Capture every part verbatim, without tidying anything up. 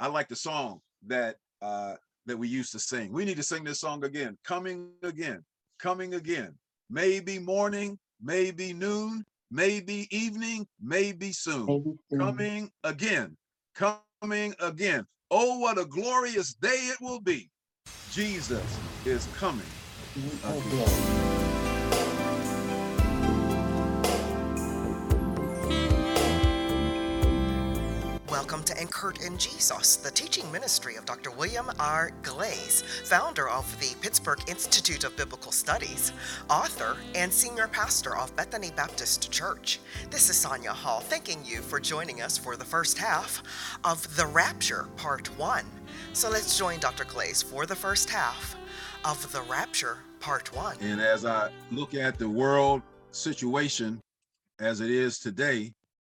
I like the song that uh, that we used to sing. We need to sing this song again. Coming again, coming again. Maybe morning, maybe noon, maybe evening, maybe soon. Maybe soon. Coming again, coming again. Oh, what a glorious day it will be. Jesus is coming again. Again. Welcome to Anchored in Jesus, the teaching ministry of Doctor William R. Glaze, founder of the Pittsburgh Institute of Biblical Studies, author, and senior pastor of Bethany Baptist Church. This is Sonia Hall, thanking you for joining us for the first half of The Rapture, Part one. So let's join Doctor Glaze for the first half of The Rapture, Part one. And as I look at the world situation as it is today,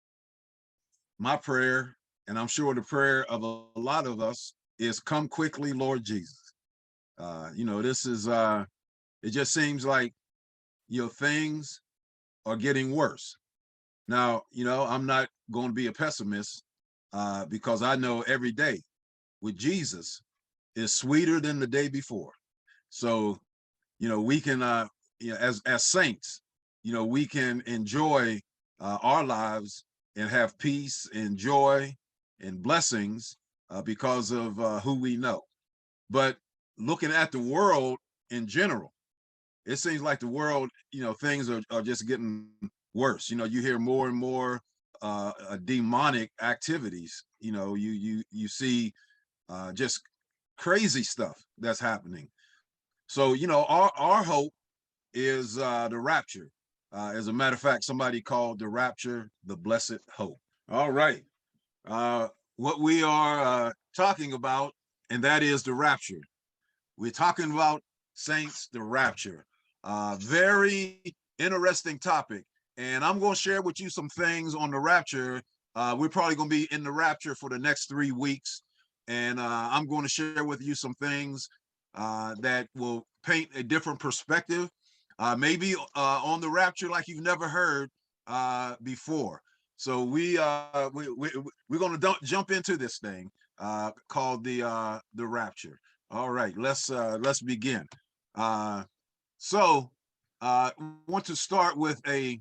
my prayer, and I'm sure the prayer of a, a lot of us, is come quickly, Lord Jesus. Uh, you know, this is, uh, it just seems like, you know, things are getting worse. Now, you know, I'm not going to be a pessimist uh, because I know every day with Jesus is sweeter than the day before. So, you know, we can, uh, you know, as, as saints, you know, we can enjoy uh, our lives and have peace and joy and blessings uh, because of uh, who we know. But looking at the world in general, it seems like the world, you know, things are, are just getting worse. You know, you hear more and more uh, uh, demonic activities. You know, you you you see uh, just crazy stuff that's happening. So, you know, our, our hope is uh, the rapture. Uh, as a matter of fact, somebody called the rapture the blessed hope. All right. Uh, what we are uh, talking about, and that is the rapture. We're talking about saints, the rapture. Uh, very interesting topic. And I'm going to share with you some things on the rapture. Uh, we're probably going to be in the rapture for the next three weeks. And uh, I'm going to share with you some things uh, that will paint a different perspective, uh, maybe uh, on the rapture like you've never heard uh, before. So we uh we, we we're gonna dump, jump into this thing uh called the uh the rapture. All right, let's uh let's begin. Uh so uh want to start with a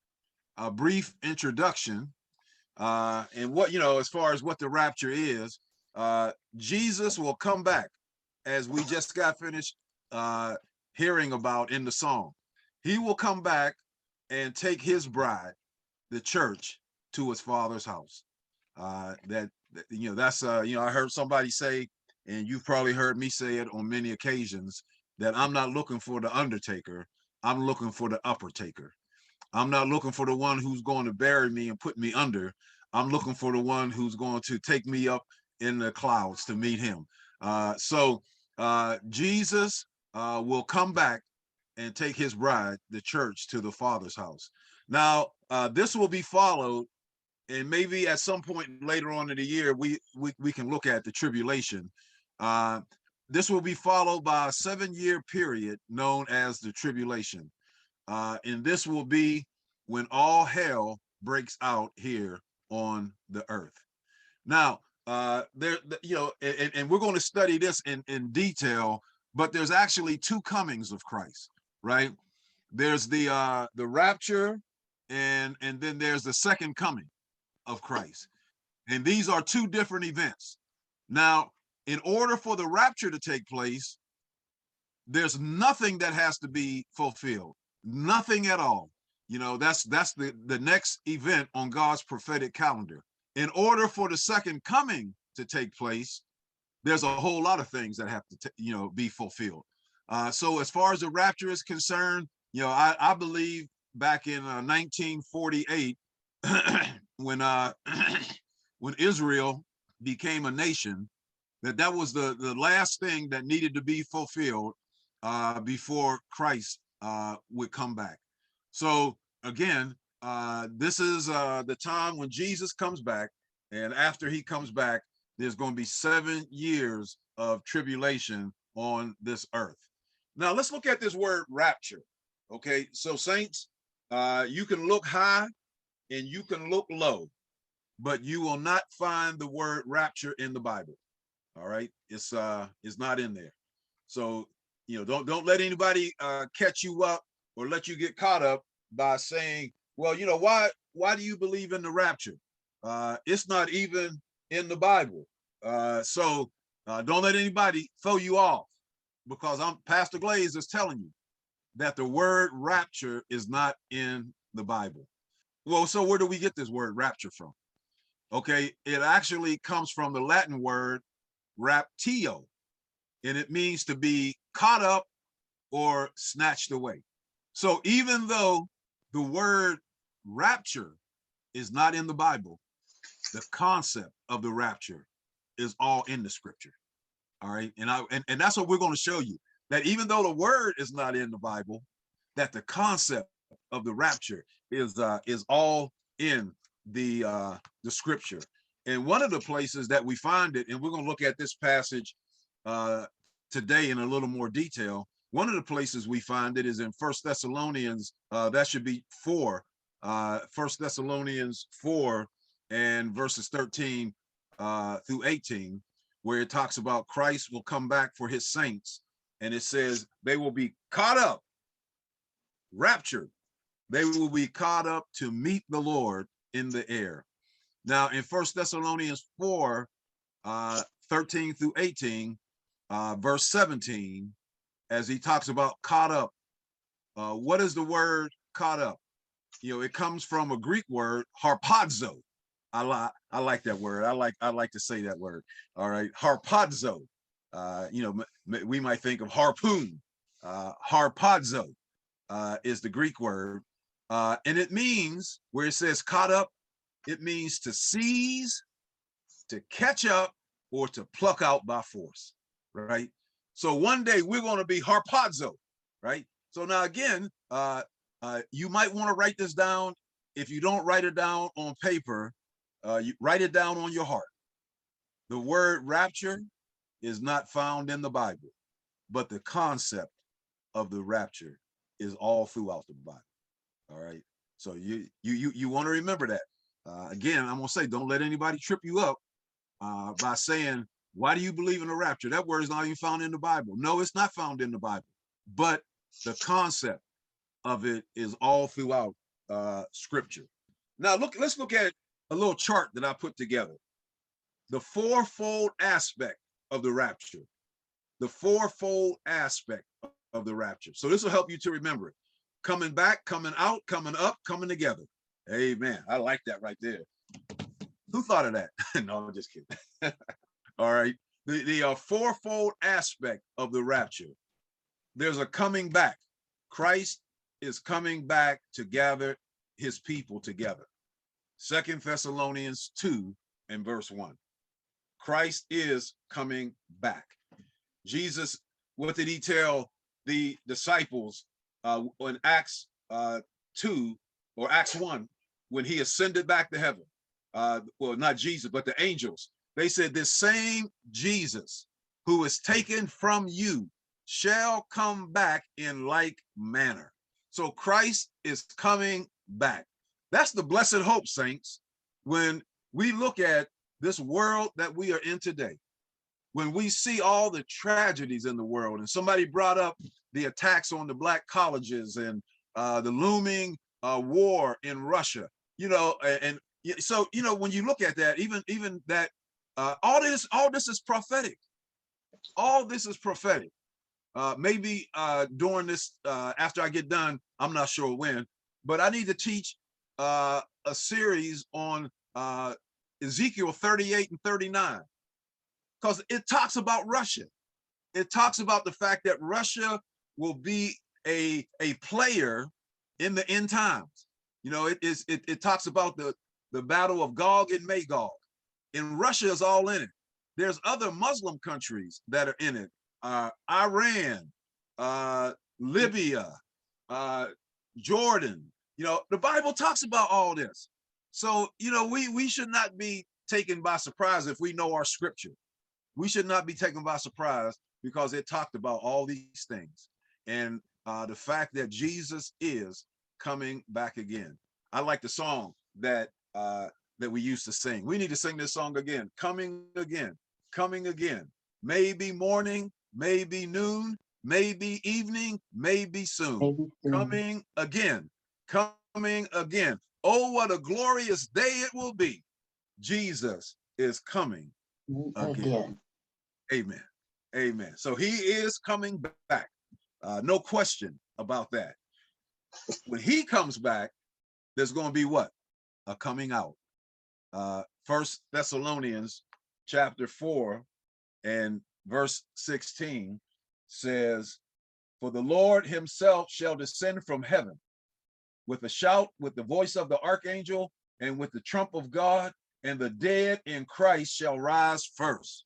a brief introduction uh and what you know as far as what the rapture is. Uh Jesus will come back, as we just got finished uh hearing about in the song. He will come back and take his bride, the church, to his father's house. Uh, that, that you know, that's uh, you know, I heard somebody say, and you've probably heard me say it on many occasions, that I'm not looking for the undertaker. I'm looking for the upper taker. I'm not looking for the one who's going to bury me and put me under. I'm looking for the one who's going to take me up in the clouds to meet him. Uh, so uh, Jesus uh, will come back and take his bride, the church, to the Father's house. Now, uh, this will be followed, and maybe at some point later on in the year, we we, we can look at the tribulation. Uh, this will be followed by a seven-year period known as the tribulation. Uh, and this will be when all hell breaks out here on the earth. Now, uh, there, you know, and, and we're going to study this in, in detail, but there's actually two comings of Christ, right? There's the uh, the rapture, and and then there's the second coming of Christ. And these are two different events. Now, in order for the rapture to take place, there's nothing that has to be fulfilled, nothing at all. You know, that's that's the, the next event on God's prophetic calendar. In order for the second coming to take place, there's a whole lot of things that have to, you know, be fulfilled. Uh, so as far as the rapture is concerned, you know, I, I believe back in uh, nineteen forty-eight, when uh, when Israel became a nation, that that was the, the last thing that needed to be fulfilled uh, before Christ uh, would come back. So again, uh, this is uh, the time when Jesus comes back, and after he comes back, there's going to be seven years of tribulation on this earth. Now let's look at this word rapture. Okay, so saints, uh, you can look high and you can look low, but you will not find the word rapture in the Bible. All right, it's uh, it's not in there. So you know, don't don't let anybody uh, catch you up or let you get caught up by saying, well, you know, why why do you believe in the rapture? Uh, it's not even in the Bible. Uh, so uh, don't let anybody throw you off, because I'm Pastor Glaze is telling you that the word rapture is not in the Bible. Well, so where do we get this word rapture from? Okay, it actually comes from the Latin word raptio, and it means to be caught up or snatched away. So even though the word rapture is not in the Bible, the concept of the rapture is all in the scripture. All right. And I and, and that's what we're going to show you, that even though the word is not in the Bible, that the concept of the rapture is uh is all in the uh the scripture. And one of the places that we find it, and we're going to look at this passage uh today in a little more detail. One of the places we find it is in First Thessalonians, uh that should be four, uh First Thessalonians four and verses thirteen uh through eighteen, where it talks about Christ will come back for his saints, and it says they will be caught up, raptured. They will be caught up to meet the Lord in the air. Now, in First Thessalonians four, uh, thirteen through eighteen, uh, verse seventeen, as he talks about caught up, uh, what is the word caught up? You know, it comes from a Greek word, harpazo. I like I like that word. I like I like to say that word. All right, harpazo. Uh, you know, we might think of harpoon. Uh, harpazo uh, is the Greek word, uh, and it means, where it says caught up, it means to seize, to catch up, or to pluck out by force. Right. So one day we're going to be harpazo. Right. So now again, uh, uh, you might want to write this down. If you don't write it down on paper, uh, you write it down on your heart. The word rapture is not found in the Bible, but the concept of the rapture is all throughout the Bible. All right. So you you you you want to remember that. Uh, again, I'm gonna say, don't let anybody trip you up uh, by saying, why do you believe in the rapture? That word is not even found in the Bible. No, it's not found in the Bible, but the concept of it is all throughout uh, scripture. Now look, let's look at a little chart that I put together. The fourfold aspect of the rapture. The fourfold aspect of the rapture. So this will help you to remember it. Coming back, coming out, coming up, coming together. Amen. I like that right there. Who thought of that? No, I'm just kidding. All right. The, the uh, fourfold aspect of the rapture. There's a coming back. Christ is coming back to gather his people together. Second Thessalonians two and verse one. Christ is coming back. Jesus, what did he tell the disciples uh, in Acts uh, two or Acts one, when he ascended back to heaven? Uh, well, not Jesus, but the angels. They said, this same Jesus who is taken from you shall come back in like manner. So Christ is coming back. That's the blessed hope, saints. When we look at this world that we are in today, when we see all the tragedies in the world, and somebody brought up the attacks on the black colleges and uh, the looming uh, war in Russia, you know, and, and so, you know, when you look at that, even even that, uh, all this, all this is prophetic. All this is prophetic. Uh, maybe uh, during this, uh, after I get done, I'm not sure when, but I need to teach uh, a series on uh, Ezekiel thirty-eight and thirty-nine, because it talks about Russia. It talks about the fact that Russia will be a, a player in the end times. You know, it is it, it talks about the, the battle of Gog and Magog, and Russia is all in it. There's other Muslim countries that are in it. Uh, Iran, uh, Libya, uh, Jordan. You know, the Bible talks about all this. So, you know, we, we should not be taken by surprise if we know our scripture. We should not be taken by surprise because it talked about all these things. And uh, the fact that Jesus is coming back again. I like the song that uh, that we used to sing. We need to sing this song again. Coming again, coming again. Maybe morning, maybe noon, maybe evening, maybe soon. Maybe soon. Coming again, coming again. Oh, what a glorious day it will be. Jesus is coming again. Again. Amen. Amen. So he is coming back. Uh, no question about that. When he comes back, there's going to be what? A coming out. Uh, First Thessalonians chapter four and verse sixteen says, for the Lord himself shall descend from heaven with a shout, with the voice of the archangel, and with the trump of God, and the dead in Christ shall rise first.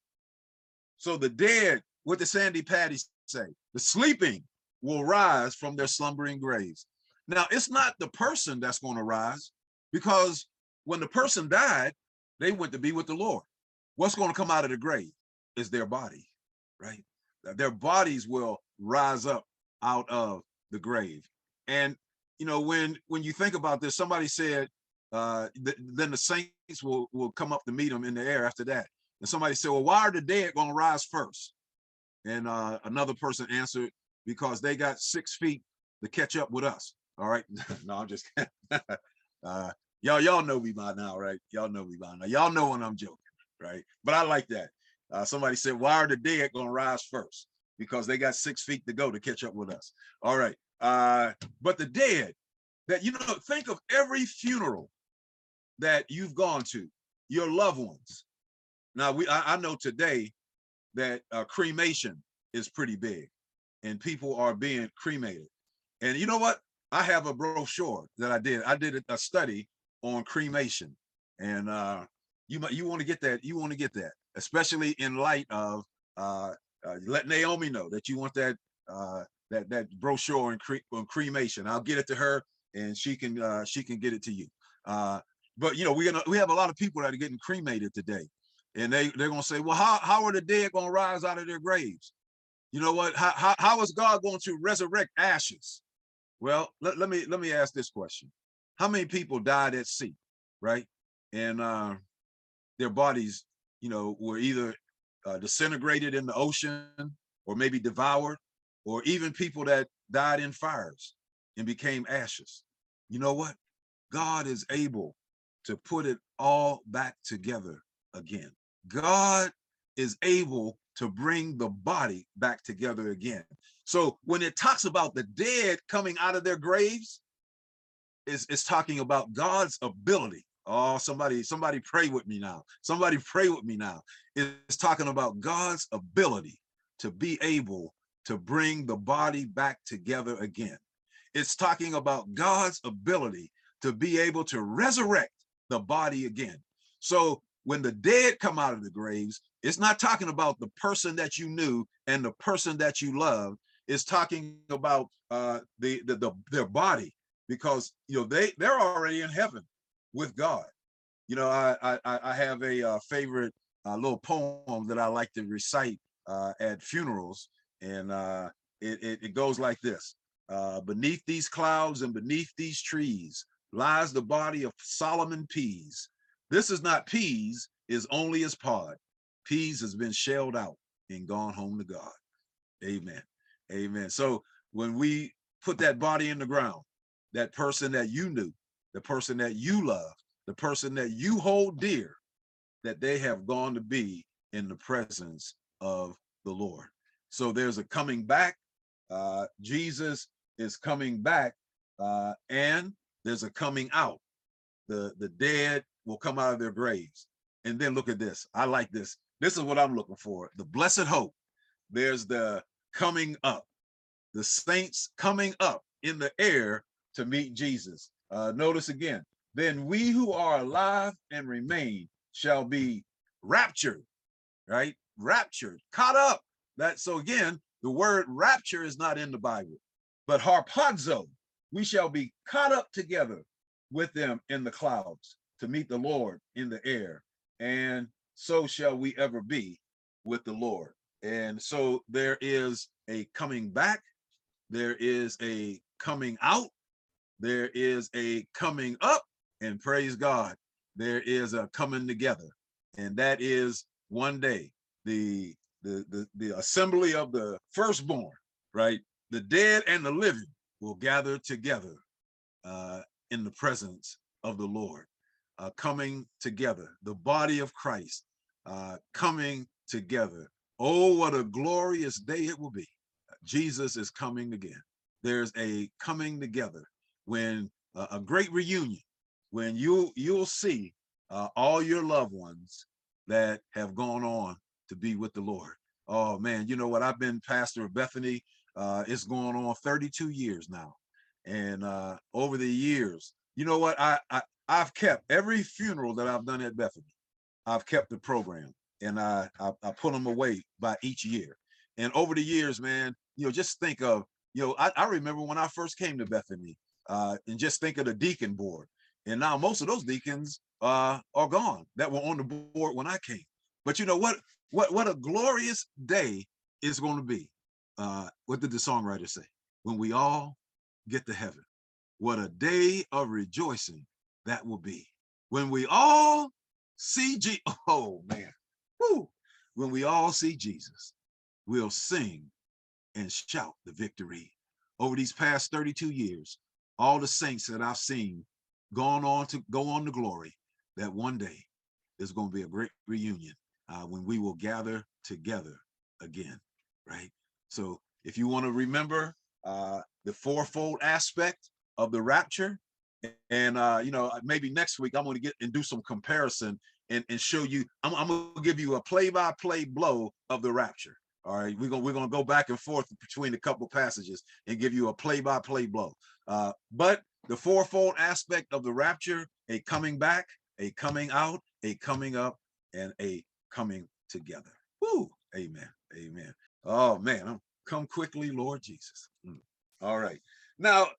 So the dead, what did Sandy Patty say? The sleeping will rise from their slumbering graves. Now, it's not the person that's going to rise, because when the person died, they went to be with the Lord. What's going to come out of the grave is their body, right? Their bodies will rise up out of the grave. And, you know, when when you think about this, somebody said, uh, th then the saints will, will come up to meet them in the air after that. And somebody said, well, why are the dead going to rise first? And uh, another person answered, because they got six feet to catch up with us. All right. No, I'm just kidding. uh, y'all, y'all know me by now, right? Y'all know me by now. Y'all know when I'm joking, right? But I like that. Uh, somebody said, why are the dead going to rise first? Because they got six feet to go to catch up with us. All right. Uh, but the dead, that, you know, think of every funeral that you've gone to, your loved ones. Now, we I, I know today that uh, cremation is pretty big, and people are being cremated. And you know what? I have a brochure that I did. I did a study on cremation, and uh, you you want to get that. You want to get that, especially in light of uh, uh, let Naomi know that you want that uh, that that brochure on, cre on cremation. I'll get it to her, and she can uh, she can get it to you. Uh, but you know, we're gonna we have a lot of people that are getting cremated today, and they they're gonna say, well, how how are the dead gonna rise out of their graves? You know what? How how, how is God going to resurrect ashes? Well, let, let me let me ask this question. How many people died at sea, right? And uh, their bodies, you know, were either uh, disintegrated in the ocean, or maybe devoured, or even people that died in fires and became ashes. You know what? God is able to put it all back together again. God is able to bring the body back together again. So when it talks about the dead coming out of their graves, it's, it's talking about God's ability. Oh, somebody, somebody pray with me now. Somebody pray with me now. It's talking about God's ability to be able to bring the body back together again. It's talking about God's ability to be able to resurrect the body again. So when the dead come out of the graves, it's not talking about the person that you knew and the person that you loved. It's talking about uh, the, the, the their body, because you know they they're already in heaven with God. You know, I I, I have a uh, favorite uh, little poem that I like to recite uh, at funerals, and uh, it, it it goes like this: uh, beneath these clouds and beneath these trees lies the body of Solomon Pease. This is not peas, is only his pod. Peas has been shelled out and gone home to God. Amen. Amen. So when we put that body in the ground, that person that you knew, the person that you love, the person that you hold dear, that they have gone to be in the presence of the Lord. So there's a coming back. Uh, Jesus is coming back, uh, and there's a coming out. The, the dead will come out of their graves. And then look at this. I like this. This is what I'm looking for. The blessed hope. There's the coming up. The saints coming up in the air to meet Jesus. Uh, notice again, then we who are alive and remain shall be raptured, right? Raptured, caught up. That so again, the word rapture is not in the Bible, but harpazo, we shall be caught up together with them in the clouds to meet the Lord in the air, and so shall we ever be with the Lord. And so there is a coming back, there is a coming out, there is a coming up, and praise God, there is a coming together, and that is one day the the the, the assembly of the firstborn, right? The dead and the living will gather together uh, in the presence of the Lord, uh, coming together, the body of Christ uh, coming together. Oh, what a glorious day it will be. Jesus is coming again. There's a coming together when uh, a great reunion, when you you'll see uh, all your loved ones that have gone on to be with the Lord. Oh man, you know what? I've been pastor of Bethany. Uh, it's going on thirty-two years now, and uh, over the years, you know what? I, I I've kept every funeral that I've done at Bethany. I've kept the program, and I, I I put them away by each year. And over the years, man, you know, just think of, you know, I, I remember when I first came to Bethany, uh, and just think of the deacon board. And now most of those deacons uh, are gone that were on the board when I came. But you know what? What what a glorious day is going to be. Uh, what did the songwriter say? When we all get to heaven, what a day of rejoicing that will be. When we all see G, oh man, woo. When we all see Jesus, we'll sing and shout the victory. Over these past thirty-two years, all the saints that I've seen gone on to go on to glory, that one day there's going to be a great reunion uh, when we will gather together again, right? So if you want to remember uh, the fourfold aspect of the rapture, and uh, you know, maybe next week I'm going to get and do some comparison and, and show you, I'm, I'm going to give you a play-by-play blow of the rapture. All right, we're gonna we're gonna go back and forth between a couple passages and give you a play-by-play blow. Uh, but the fourfold aspect of the rapture: a coming back, a coming out, a coming up, and a coming together. Woo! Amen. Amen. Oh man, I'm, come quickly, Lord Jesus. Mm. All right. Now,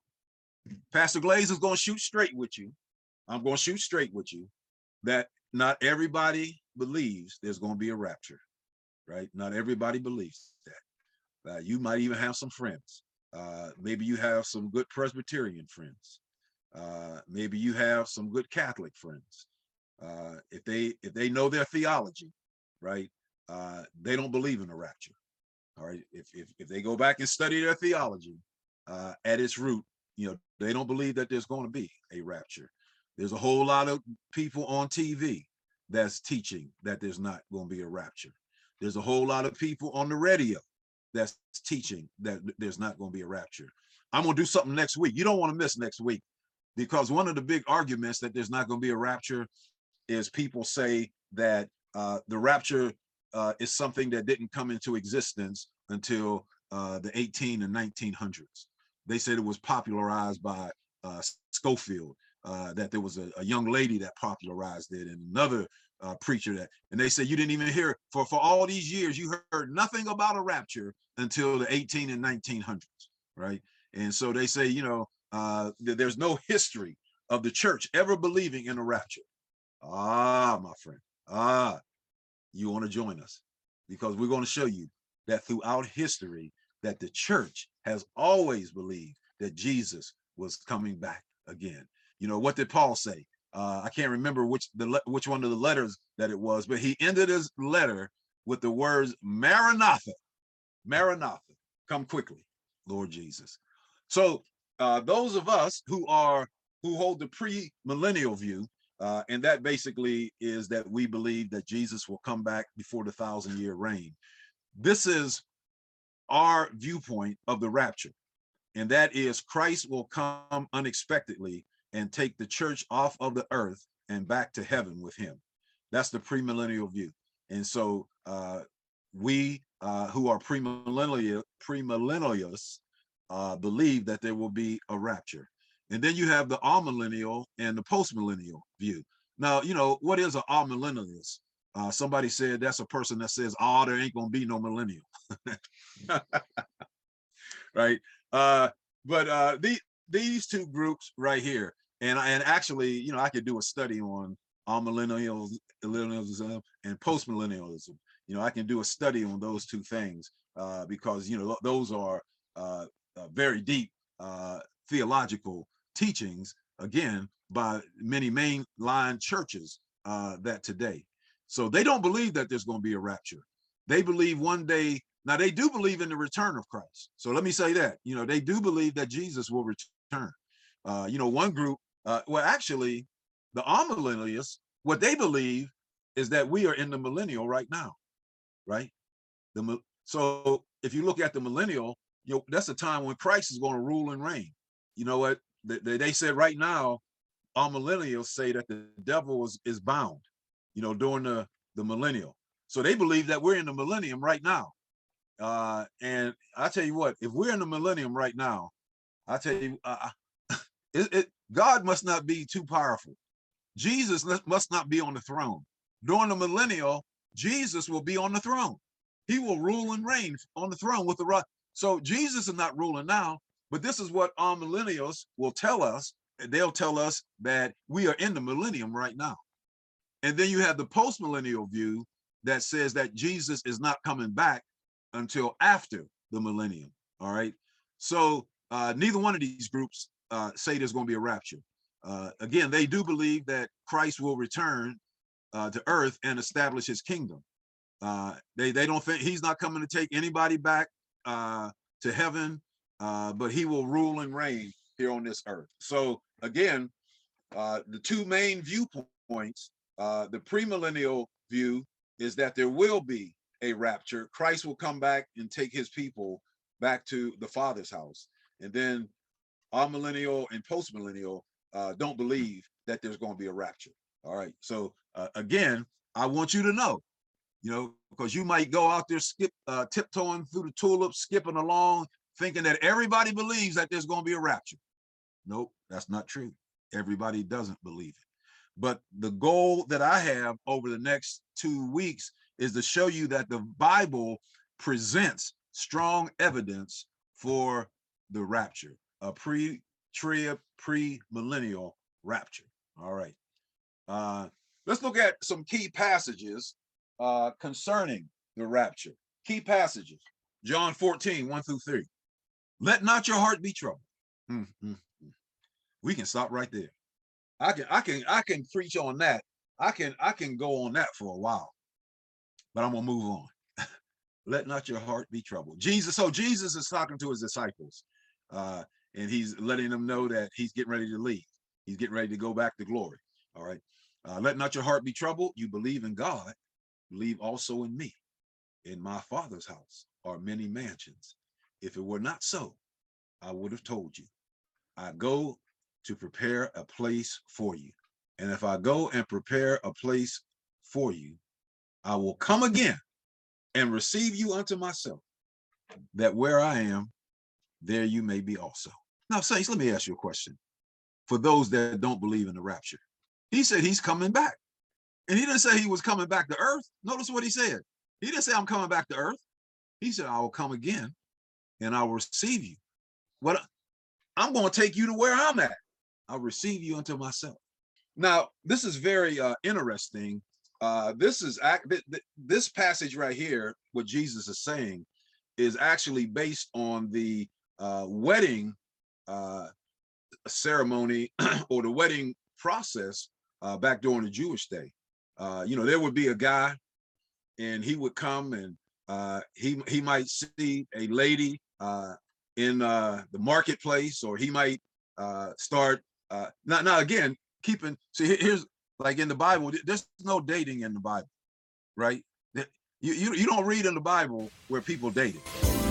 Pastor Glaze is gonna shoot straight with you. I'm gonna shoot straight with you that not everybody believes there's gonna be a rapture. Right? Not everybody believes that. Uh, you might even have some friends. Uh, maybe you have some good Presbyterian friends. Uh, maybe you have some good Catholic friends. Uh, if they if they know their theology, right? Uh, they don't believe in a rapture. All right. If if if they go back and study their theology uh, at its root, you know, they don't believe that there's going to be a rapture. There's a whole lot of people on T V that's teaching that there's not going to be a rapture. There's a whole lot of people on the radio that's teaching that there's not going to be a rapture. I'm going to do something next week. You don't want to miss next week, because one of the big arguments that there's not going to be a rapture is people say that uh, the rapture uh, is something that didn't come into existence until uh, the eighteen and nineteen hundreds. They said it was popularized by uh, Schofield, uh, that there was a, a young lady that popularized it, and another uh, preacher that, and they said you didn't even hear for for all these years you heard nothing about a rapture until the eighteen and nineteen hundreds, right? And so they say, you know, uh, that there's no history of the church ever believing in a rapture. Ah, my friend, ah, you want to join us, because we're going to show you that throughout history that the church has always believed that Jesus was coming back again. You know, what did Paul say? Uh, I can't remember which the which one of the letters that it was, but he ended his letter with the words Maranatha, Maranatha, come quickly, Lord Jesus. So uh, those of us who are who hold the pre-millennial view, uh, and that basically is that we believe that Jesus will come back before the thousand-year reign. This is our viewpoint of the rapture, and that is Christ will come unexpectedly and take the church off of the earth and back to heaven with him. That's the premillennial view. And so uh, we uh, who are premillennial, premillennialists uh, believe that there will be a rapture. And then you have the amillennial and the postmillennial view. Now, you know, what is an amillennialist? Uh, somebody said that's a person that says, oh, there ain't gonna be no millennial. Right? Uh, but uh, the, these two groups right here, and, and actually, you know, I could do a study on amillennialism and postmillennialism. You know, I can do a study on those two things uh, because, you know, those are uh, uh, very deep uh, theological teachings again, by many mainline churches uh, that today. So they don't believe that there's going to be a rapture. They believe one day, now they do believe in the return of Christ. So let me say that, you know, they do believe that Jesus will return. Uh, you know, one group, uh, well, actually, the amillennialists, what they believe is that we are in the millennial right now, right? The so if you look at the millennial, you know, that's a time when Christ is going to rule and reign. You know what? They, they said right now, our millennials say that the devil is, is bound, you know, during the, the millennial. So they believe that we're in the millennium right now. Uh, and I tell you what, if we're in the millennium right now, I tell you, uh, it, it, God must not be too powerful. Jesus must not be on the throne. During the millennial, Jesus will be on the throne. He will rule and reign on the throne with the right. So Jesus is not ruling now, but this is what our millennials will tell us. They'll tell us that we are in the millennium right now. And then you have the post-millennial view that says that Jesus is not coming back until after the millennium. All right. So uh, neither one of these groups uh, say there's going to be a rapture. Uh, again, they do believe that Christ will return uh, to earth and establish his kingdom. Uh, they, they don't think he's not coming to take anybody back uh, to heaven, uh, but he will rule and reign here on this earth. So again, uh, the two main viewpoints, uh, the premillennial view is that there will be a rapture. Christ will come back and take his people back to the Father's house. And then our millennial and post-millennial uh, don't believe that there's going to be a rapture. All right. So uh, again, I want you to know, you know, because you might go out there, skip, uh, tiptoeing through the tulips, skipping along, thinking that everybody believes that there's going to be a rapture. Nope, that's not true. Everybody doesn't believe it. But the goal that I have over the next two weeks is to show you that the Bible presents strong evidence for the rapture, a pre-trib, pre-millennial rapture. All right. Uh, let's look at some key passages uh, concerning the rapture. Key passages. John fourteen, one through three. Let not your heart be troubled. Mm-hmm. We can stop right there. I can, I can, I can preach on that. I can, I can go on that for a while, but I'm gonna move on. Let not your heart be troubled. Jesus, so Jesus is talking to his disciples, uh, and he's letting them know that he's getting ready to leave. He's getting ready to go back to glory. All right. Uh, let not your heart be troubled. You believe in God, believe also in me. In my Father's house are many mansions. If it were not so, I would have told you. I go to prepare a place for you. And if I go and prepare a place for you, I will come again and receive you unto myself, that where I am, there you may be also. Now, saints, let me ask you a question. For those that don't believe in the rapture, he said he's coming back. And he didn't say he was coming back to earth. Notice what he said. He didn't say I'm coming back to earth. He said, I will come again and I'll receive you. What I'm going to take you to where I'm at. I'll receive you unto myself. Now, this is very uh, interesting. Uh, this is this passage right here, what Jesus is saying, is actually based on the uh, wedding uh, ceremony or the wedding process uh, back during the Jewish day. Uh, you know, there would be a guy, and he would come, and uh, he he might see a lady uh, in uh, the marketplace, or he might uh, start. Uh, now, now again, keeping, see, here's, like in the Bible, there's no dating in the Bible, right? You, you, you don't read in the Bible where people dated.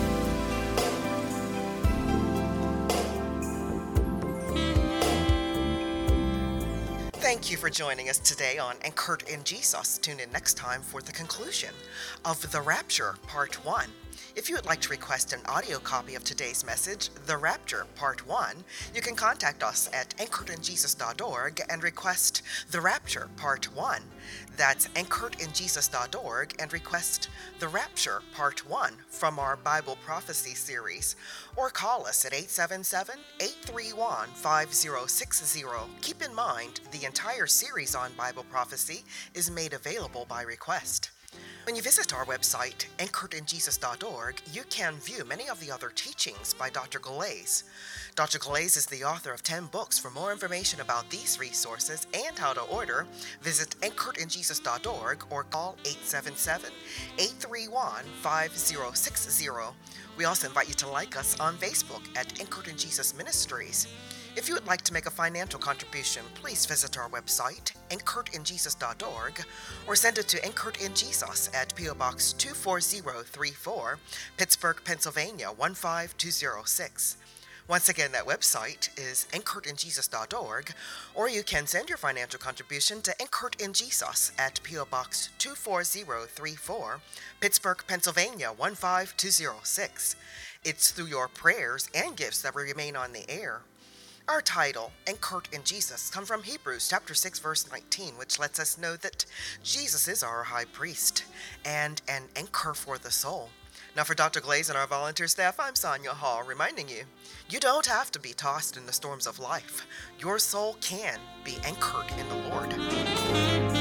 Thank you for joining us today on Enkert and Jesus. Tune in next time for the conclusion of The Rapture, Part one. If you would like to request an audio copy of today's message, The Rapture, Part one, you can contact us at enkert and jesus dot org and request The Rapture, Part one. That's enkert and jesus dot org and request The Rapture, Part one from our Bible Prophecy series. Or call us at eight seven seven, eight three one, five zero six zero. Keep in mind, the entire series on Bible prophecy is made available by request. When you visit our website, anchored in jesus dot org, you can view many of the other teachings by Doctor Galais. Doctor Galais is the author of ten books. For more information about these resources and how to order, visit anchored in jesus dot org or call eight seven seven, eight three one, five zero six zero. We also invite you to like us on Facebook at Anchored in Jesus Ministries. If you would like to make a financial contribution, please visit our website, anchored in jesus dot org, or send it to Anchored in Jesus at P O Box two four zero three four, Pittsburgh, Pennsylvania one five two zero six. Once again, that website is anchored in jesus dot org, or you can send your financial contribution to Anchored in Jesus at P O Box two four zero three four, Pittsburgh, Pennsylvania one five two zero six. It's through your prayers and gifts that we remain on the air. Our title, Anchored in Jesus, comes from Hebrews chapter six, verse nineteen, which lets us know that Jesus is our high priest and an anchor for the soul. Now for Doctor Galais and our volunteer staff, I'm Sonia Hall, reminding you, you don't have to be tossed in the storms of life. Your soul can be anchored in the Lord.